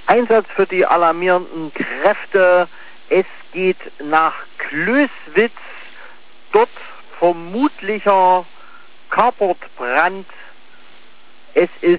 Einsatz für die alarmierenden Kräfte. Es geht nach Klößwitz. Dort vermutlicher Carportbrand. Es ist